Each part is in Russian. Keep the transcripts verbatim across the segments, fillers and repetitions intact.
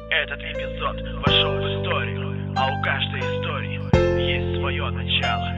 Этот эпизод вошел в историю, а у каждой истории есть свое начало.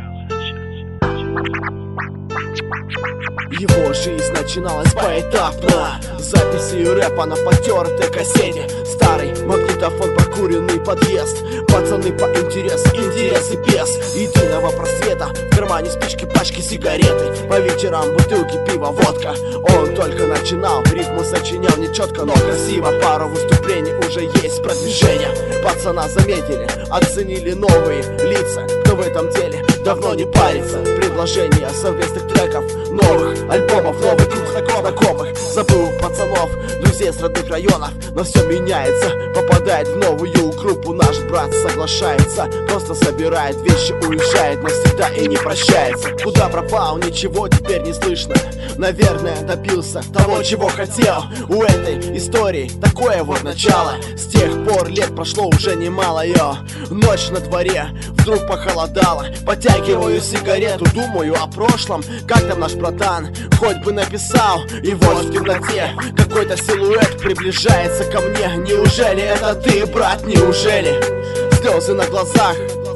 Его жизнь начиналась поэтапно, записью рэпа на потертой кассете. Старый магнитофон, прокуренный подъезд, пацаны по интересу, интерес и без единого просвета. В кармане спички, пачки, сигареты, по вечерам бутылки пива, водка. Он только начинал, рифму сочинял нечетко, но красиво. Пару выступлений уже есть продвижение. Пацана заметили, оценили новые лица, кто в этом деле давно не парится. Предложения совместных треков, новых альбомов, новый круг знакомых. Забыл пацанов, друзей с родных районов, но все меняется, попадает в новую группу. Наш брат соглашается, просто собирает вещи, уезжает навсегда и не прощается. Куда пропал, ничего теперь не слышно. Наверное, добился того, чего хотел. У этой истории такое вот начало. С тех пор лет прошло уже немало, йо. Ночь на дворе, вдруг похолодало. Потягиваю сигарету, думаю о прошлом. Как там наш братан, хоть бы написал. И вот в темноте какой-то силуэт приближается ко мне. Неужели это ты, брат, неужели? Слезы на глазах,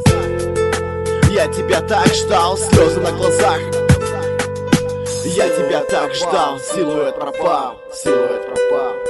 я тебя так ждал. Слезы на глазах, я тебя так ждал. Силуэт пропал, силуэт пропал.